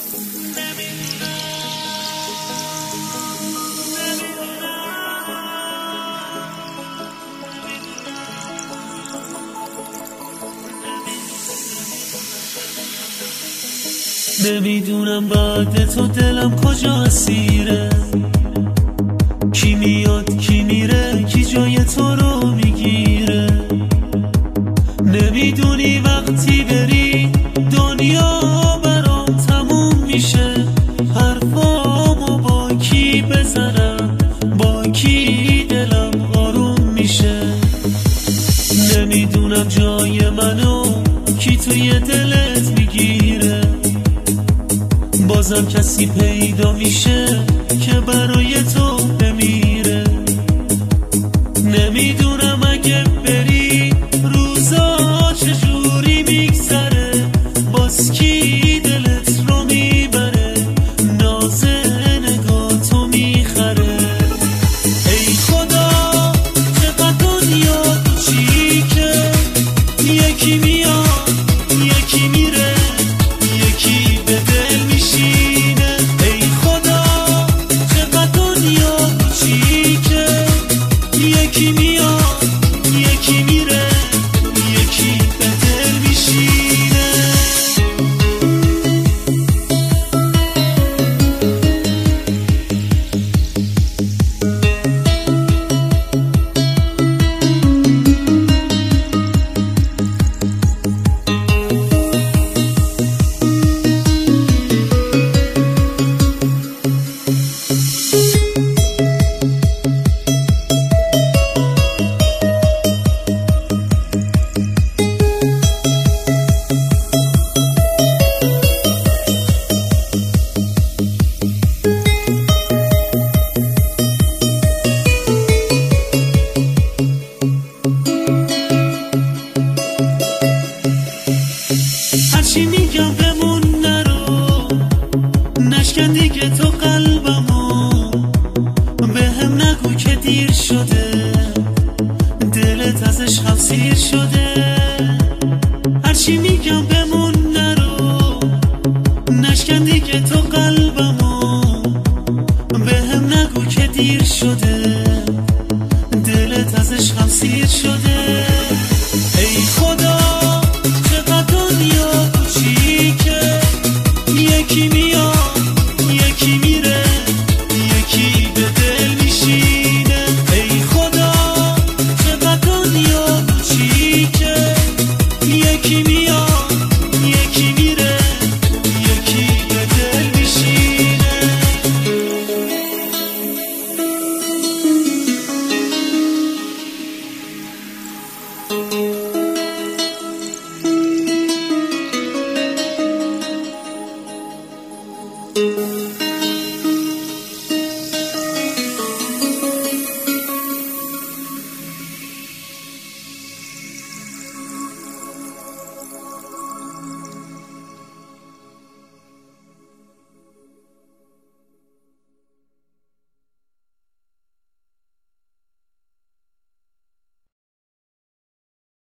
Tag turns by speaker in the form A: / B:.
A: نمیدونم بعد تو دلم کجا اسیره، کی میاد کی میره، کی جای تو رو میگیره. نمیدونی وقتی بری دنیا برام تموم میشه، حرفامو با کی بزنم، با کی دلم آروم میشه. نمیدونم جای منو کی توی دلت میگیره، بازم کسی پیدا میشه که برای تو بمیره. نمیدونم اگه بری روزا چجوری میگذره، باز کی دلت رو میبره، ناز نگاه تو میخره. ای خدا چقدر دنیا کوچیکه، یکی میاد یکی میره، یکی به دل میشینه. ای خدا چقدر دنیا کوچیکه، یکی میاد یکی میره، یکی به دل میشینه. هرچی میگم بمون نرو، نشکن دیگه تو قلبمو، به هم نگو که دیر شده، دلت ازش هم سیر شده. هرچی میگم بمون نرو، نشکن دیگه تو قلبمو، به هم نگو که دیر شده، دلت ازش هم سیر شده. ای خدا چقدر دنیا کوچیکه، یکی میاد یکی میره، یکی به دل میشینه. ای خدا چقدر دنیا کوچیکه، یکی میاد یکی میره، یکی به دل میشینه.